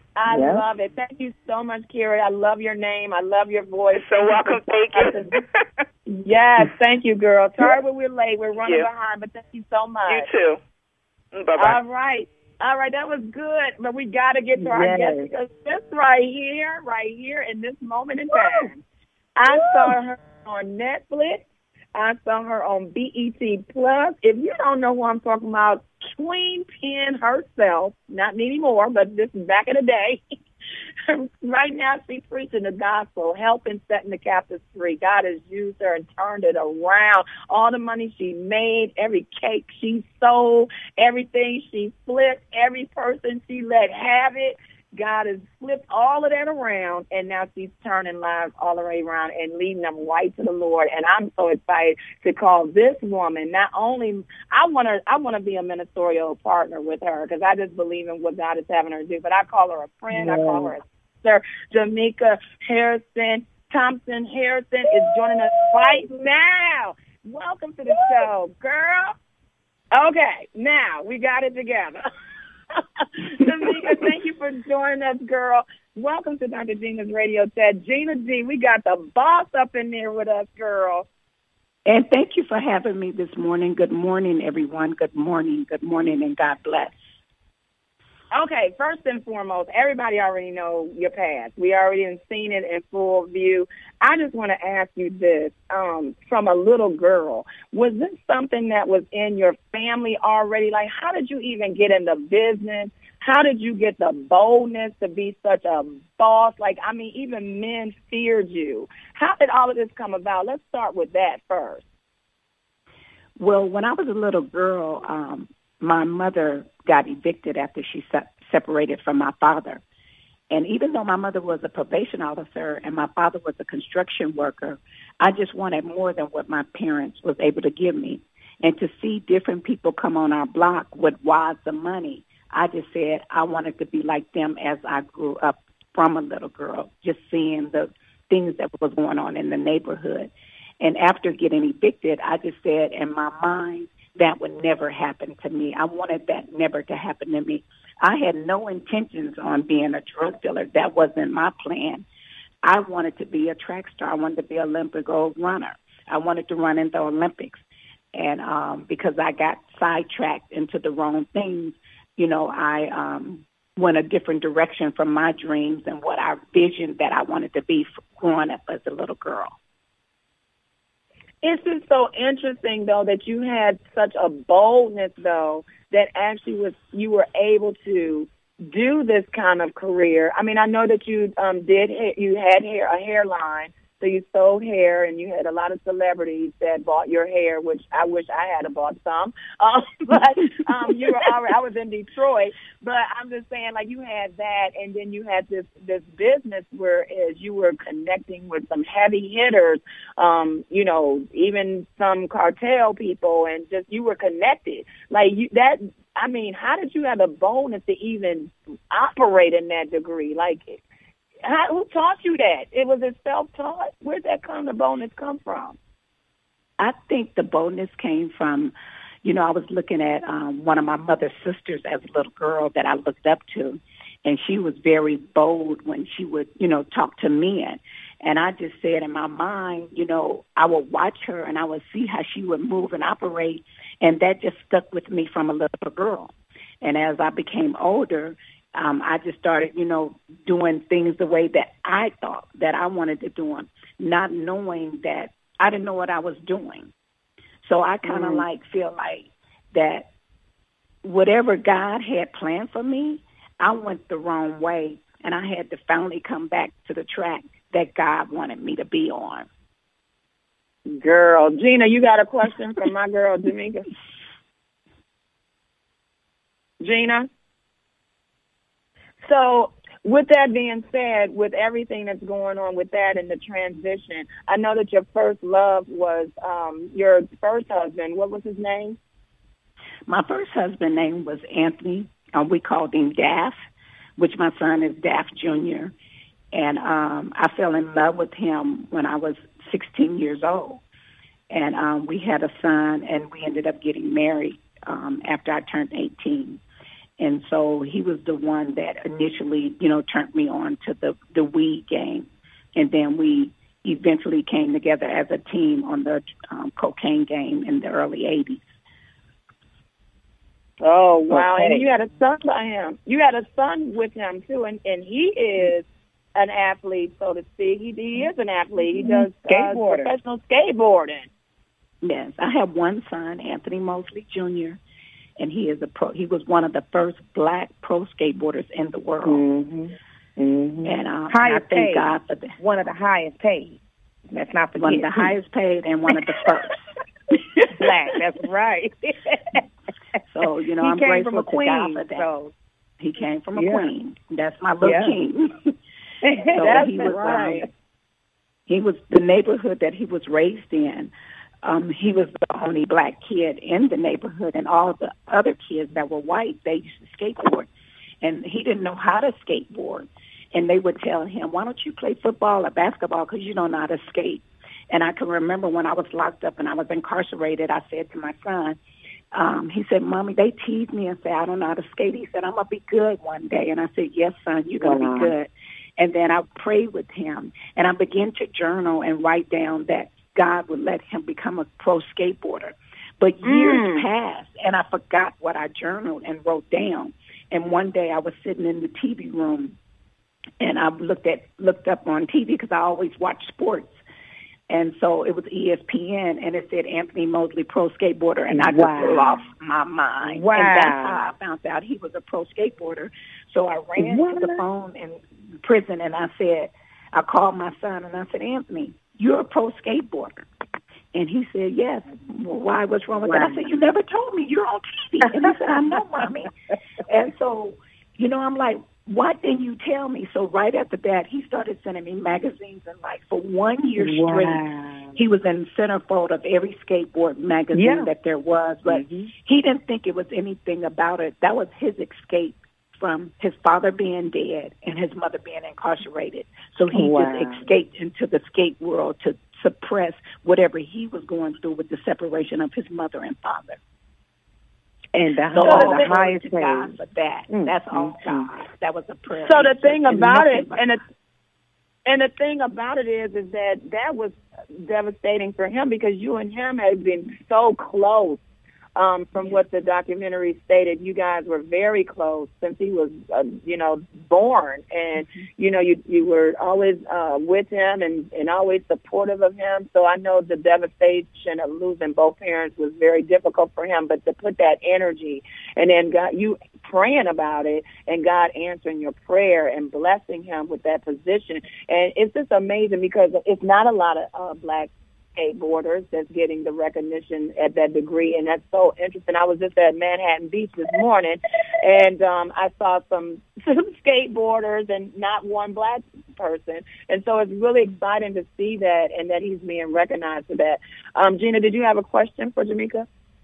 I love it. Thank you so much, Kira. I love your name. I love your voice. So welcome. Thank you. Yes, thank you, girl. Sorry we're late. We're running behind, but thank you so much. You too. Bye-bye. All right. That was good. But we got to get to our guest because this right here in this moment in time, I saw her on Netflix. I saw her on BET Plus. If you don't know who I'm talking about, Queen Pen herself, not anymore, but this is back in the day. Right now she's preaching the gospel, helping setting the captives free. God has used her and turned it around. All the money she made, every cake she sold, everything she flipped, every person she let have it, God has flipped all of that around, and now she's turning lives all the way around and leading them right to the Lord. And I'm so excited to call this woman. Not only I want to be a ministerial partner with her because I just believe in what God is having her do. But I call her a friend. I call her a sister. Jamaica Harrison Thompson Harrison is joining us right now. Welcome to the show, girl. Okay, now we got it together. Tamika, thank you for joining us, girl. Welcome to Dr. Gina's Radio Chat. Gina G, we got the boss up in there with us, girl. And thank you for having me this morning. Good morning, everyone. Good morning, and God bless. Okay, first and foremost, everybody already know your past. We already have seen it in full view. I just want to ask you this, from a little girl, was this something that was in your family already? Like, how did you even get into business? How did you get the boldness to be such a boss? Like, I mean, even men feared you. How did all of this come about? Let's start with that first. Well, when I was a little girl, my mother got evicted after she separated from my father. And even though my mother was a probation officer and my father was a construction worker, I just wanted more than what my parents was able to give me. And to see different people come on our block with wads of money, I just said I wanted to be like them as I grew up from a little girl, just seeing the things that was going on in the neighborhood. And after getting evicted, I just said in my mind, that would never happen to me. I wanted that never to happen to me. I had no intentions on being a drug dealer. That wasn't my plan. I wanted to be a track star. I wanted to be an Olympic gold runner. I wanted to run in the Olympics. And because I got sidetracked into the wrong things, I went a different direction from my dreams and what I visioned that I wanted to be growing up as a little girl. It's just so interesting, though, that you had such a boldness, though, that actually you were able to do this kind of career. I mean, I know that you had a hairline, so you sold hair, and you had a lot of celebrities that bought your hair, which I wish I had bought some. But you were already, I was in Detroit, but I'm just saying, like, you had that, and then you had this business where you were connecting with some heavy hitters, even some cartel people, and just you were connected. Like how did you have the boldness to even operate in that degree? Like, who taught you that? Was it self-taught? Where'd that kind of boldness come from? I think the boldness came from, I was looking at one of my mother's sisters as a little girl that I looked up to, and she was very bold when she would, talk to men. And I just said in my mind, I would watch her and I would see how she would move and operate, and that just stuck with me from a little girl. And as I became older, I just started, doing things the way that I thought that I wanted to do them, not knowing that I didn't know what I was doing. So I kind of feel like that whatever God had planned for me, I went the wrong way, and I had to finally come back to the track that God wanted me to be on. Girl, Gina, you got a question from my girl, Jamaica? Gina? So with that being said, with everything that's going on with that and the transition, I know that your first love was your first husband. What was his name? My first husband's name was Anthony. We called him Daff, which my son is Daff Jr. And I fell in love with him when I was 16 years old. And we had a son, and we ended up getting married after I turned 18. And so he was the one that initially, turned me on to the weed game. And then we eventually came together as a team on the cocaine game in the early 80s. Oh, wow. Okay. And you had a son by him. You had a son with him, too, and he is an athlete, so to speak. He is an athlete. He does professional skateboarding. Yes. I have one son, Anthony Mosley Jr., and he is he was one of the first black pro skateboarders in the world. Mm-hmm. Mm-hmm. And I thank God for that. One of the highest paid. Let's not forget. One of the highest paid and one of the first. Black, that's right. So, I'm grateful to God for that. So. He came from a queen. That's my little king. So that's right. He was the neighborhood that he was raised in. He was the only black kid in the neighborhood, and all the other kids that were white, they used to skateboard. And he didn't know how to skateboard. And they would tell him, why don't you play football or basketball because you don't know how to skate. And I can remember when I was locked up and I was incarcerated, I said to my son, he said, Mommy, they teased me and said, I don't know how to skate. He said, I'm going to be good one day. And I said, yes, son, you're going to be good. And then I prayed with him, and I began to journal and write down that God would let him become a pro skateboarder. But years passed, and I forgot what I journaled and wrote down. And one day I was sitting in the TV room, and I looked up on TV because I always watch sports. And so it was ESPN, and it said Anthony Mosley, pro skateboarder, and I just lost my mind. Wow. And that's how I found out he was a pro skateboarder. So I ran to the phone in prison, and I called my son, and I said, Anthony, you're a pro skateboarder. And he said, yes. Well, why? What's wrong with that? I said, you never told me. You're on TV. And he said, I know, Mommy. And so, I'm like, why didn't you tell me? So right after that, he started sending me magazines, and for 1 year straight, he was in the centerfold of every skateboard magazine that there was. But he didn't think it was anything about it. That was his escape from his father being dead and his mother being incarcerated. So he just escaped into the skate world to suppress whatever he was going through with the separation of his mother and father. And the highest praise God for that. That's all God. That was a prayer. So the thing about it, and the thing about it is that was devastating for him because you and him had been so close. From what the documentary stated, you guys were very close since he was, born, and you were always with him and always supportive of him. So I know the devastation of losing both parents was very difficult for him. But to put that energy and then God, you praying about it, and God answering your prayer and blessing him with that position, and it's just amazing because it's not a lot of black skateboarders that's getting the recognition at that degree, and that's so interesting. I was just at Manhattan Beach this morning, and I saw some skateboarders and not one black person, and so it's really exciting to see that and that he's being recognized for that. Gina, did you have a question for Jamaica?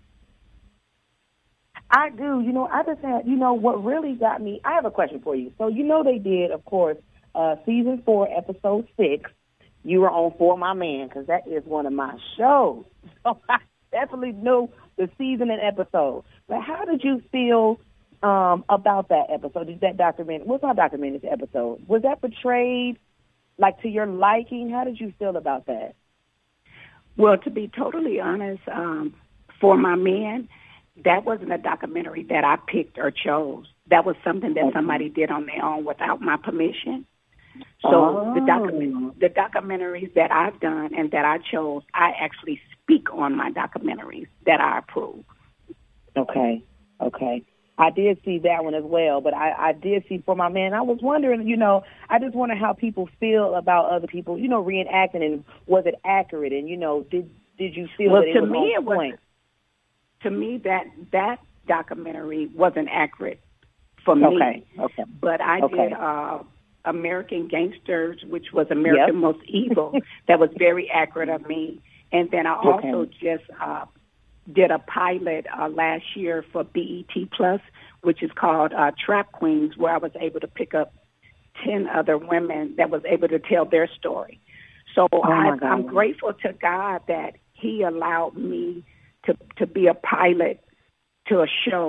I do. I just had, what really got me, I have a question for you. So, they did, of course, season 4, episode 6. You were on For My Man because that is one of my shows. So I definitely know the season and episode. But how did you feel about that episode? Did that documentary, what's not documented episode? Was that portrayed to your liking? How did you feel about that? Well, to be totally honest, For My Man, that wasn't a documentary that I picked or chose. That was something that somebody did on their own without my permission. So the documentaries that I've done and that I chose, I actually speak on my documentaries that I approve. Okay. I did see that one as well, but I did see For My Man. I was wondering, I just wonder how people feel about other people, reenacting, and was it accurate? And, did you feel that it was on point? To me, that documentary wasn't accurate for me. Okay. But I did American Gangsters, which was American Most Evil. That was very accurate of me. And then I also just did a pilot last year for BET Plus, which is called Trap Queens, where I was able to pick up 10 other women that was able to tell their story. So I'm grateful to God that he allowed me to be a pilot to a show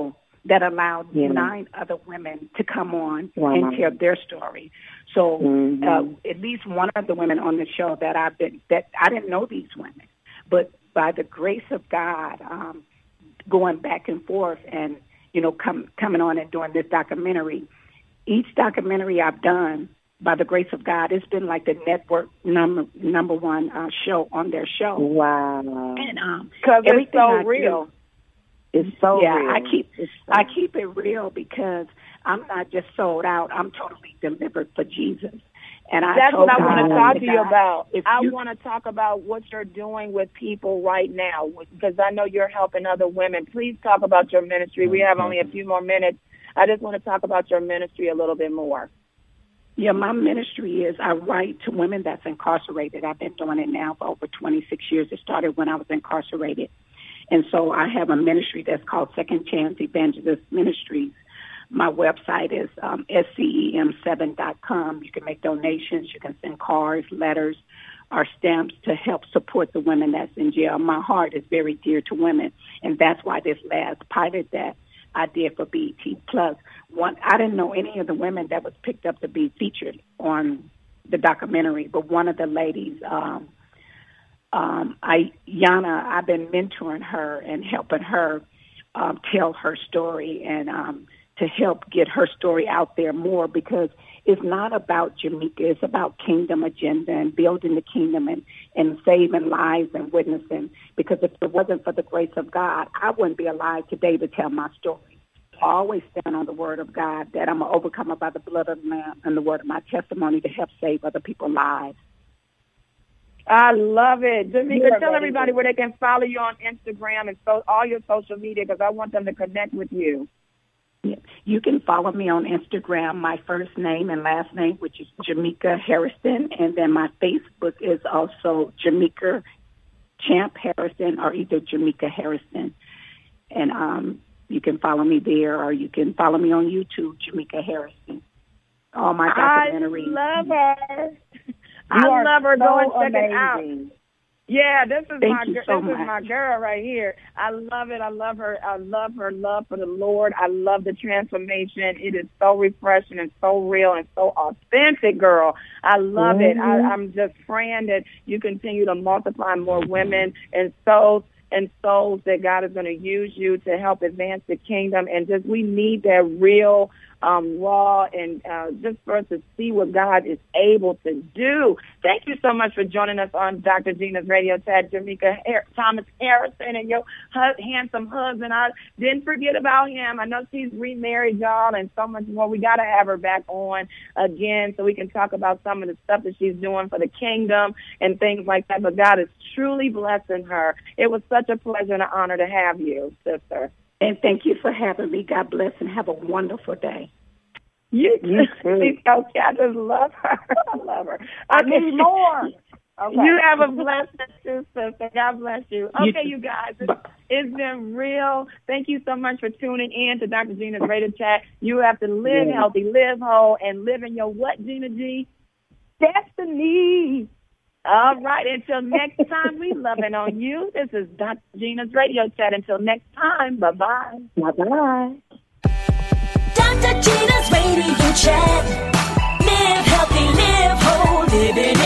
that allowed 9 other women to come on and tell their story. So at least one of the women on the show that I didn't know these women, but by the grace of God, going back and forth and, coming on and doing this documentary, each documentary I've done, by the grace of God, it's been like the network number one show on their show. Wow. And because it's so real. It's so real. I keep it real because I'm not just sold out. I'm totally delivered for Jesus. And that's what I want to talk to you about. I want to talk about what you're doing with people right now, because I know you're helping other women. Please talk about your ministry. We have only a few more minutes. I just want to talk about your ministry a little bit more. Yeah, my ministry is I write to women that's incarcerated. I've been doing it now for over 26 years. It started when I was incarcerated. And so I have a ministry that's called Second Chance Evangelist Ministries. My website is scem7.com. You can make donations. You can send cards, letters, or stamps to help support the women that's in jail. My heart is very dear to women, and that's why this last pilot that I did for BET Plus, I didn't know any of the women that was picked up to be featured on the documentary, but one of the ladies, Yana, I've been mentoring her and helping her tell her story and to help get her story out there more, because it's not about Jamaica. It's about kingdom agenda and building the kingdom and saving lives and witnessing. Because if it wasn't for the grace of God, I wouldn't be alive today to tell my story. I always stand on the word of God that I'm an overcomer by the blood of the Lamb and the word of my testimony to help save other people's lives. I love it. Jamaica, tell everybody where they can follow you on Instagram and all your social media, because I want them to connect with you. You can follow me on Instagram, my first name and last name, which is Jamaica Harrison, and then my Facebook is also Jamaica Champ Harrison or either Jamaica Harrison. And you can follow me there, or you can follow me on YouTube, Jamaica Harrison. All my documentaries. I love her. I love her. Go and check it out. Yeah, this is my girl right here. I love it. I love her. I love her love for the Lord. I love the transformation. It is so refreshing and so real and so authentic, girl. I love it. I'm just praying that you continue to multiply more women and souls that God is going to use you to help advance the kingdom. And just we need that real raw and just for us to see what God is able to do. Thank you so much for joining us on Dr. Gina's Radio Chat, Jamaica Thomas Harrison, and your handsome husband. I didn't forget about him. I know she's remarried, y'all, and so much more. We got to have her back on again so we can talk about some of the stuff that she's doing for the kingdom and things like that. But God is truly blessing her. It was such a pleasure and an honor to have you, sister. And thank you for having me. God bless and have a wonderful day. You too. Okay, I just love her. I love her. I need more. Okay. You have a blessed day too, sister. God bless you. Okay, you guys, it's been real. Thank you so much for tuning in to Dr. Gina's Radio Chat. You have to live healthy, live whole, and live in your what, Gina G? Destiny. All right, until next time, we loving on you. This is Dr. Gina's Radio Chat. Until next time, bye-bye. Bye-bye. Dr. Gina's Radio Chat. Live healthy, live whole, live it